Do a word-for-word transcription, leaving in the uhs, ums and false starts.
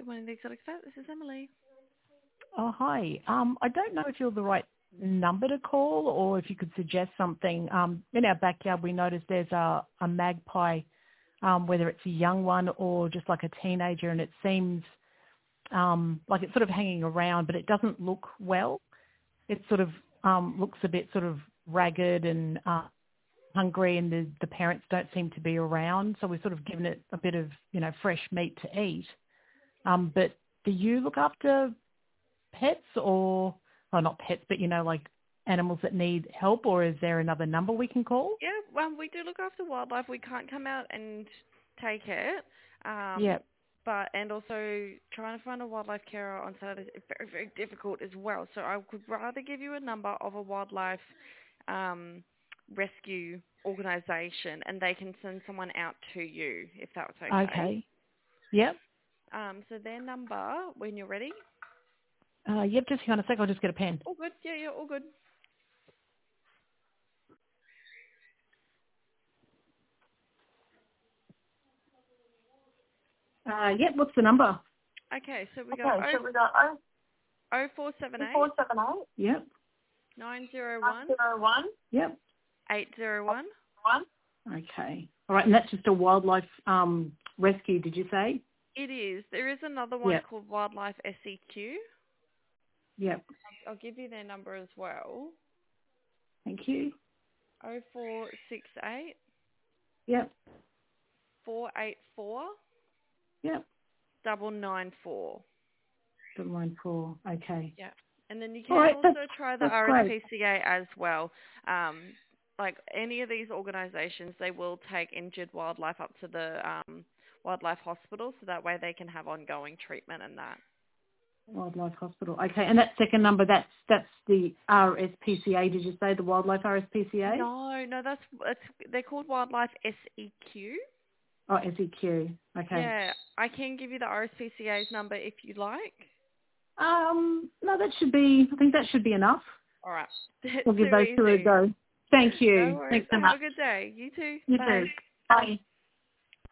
Good morning, the Exotic Vet. This is Emily. Oh, hi. Um, I don't know if you're the right number to call or if you could suggest something. Um, in our backyard, we noticed there's a, a magpie, um, whether it's a young one or just like a teenager, and it seems um, like it's sort of hanging around, but it doesn't look well. It sort of um, looks a bit sort of ragged and uh, hungry, and the, the parents don't seem to be around. So we've sort of given it a bit of, you know, fresh meat to eat. Um, but do you look after pets or, well, not pets, but, you know, like animals that need help, or is there another number we can call? Yeah, well, we do look after wildlife. We can't come out and take it. Um, Yeah. but, and also trying to find a wildlife carer on Saturdays is very, very difficult as well. So I would rather give you a number of a wildlife um, rescue organisation, and they can send someone out to you, if that's okay. Okay. Yep. Um, so their number, when you're ready. Uh, yep, just hang on a sec. I'll just get a pen. All good. Yeah, yeah, all good. Uh, yep, what's the number? Okay, so we got Okay, so we got oh oh four seven four eight seven eight. Yep. nine zero Nine one zero one. Yep. eight zero one. One. Okay. All right, and that's just a wildlife um, rescue, did you say? It is. There is another one Yep. called Wildlife S E Q. Yep. I'll give you their number as well. Thank you. oh four six eight Yep. four eight four Yep. double nine four. Double line four. Okay. Yeah. And then you All can right, also that's, try the that's great. R S P C A as well. Um, like any of these organisations, they will take injured wildlife up to the um, wildlife hospital, so that way they can have ongoing treatment and that. Wildlife Hospital. Okay, and that second number, that's that's the R S P C A, did you say, the Wildlife R S P C A? No, no, that's it's, they're called Wildlife S E Q. Oh, S E Q. Okay. Yeah, I can give you the R S P C A's number if you like. Um, no, that should be, I think that should be enough. All right. It's We'll give too those two a easy. go. Thank No you. worries. Thanks so Have much. a good day. You too. You Bye. too. Bye.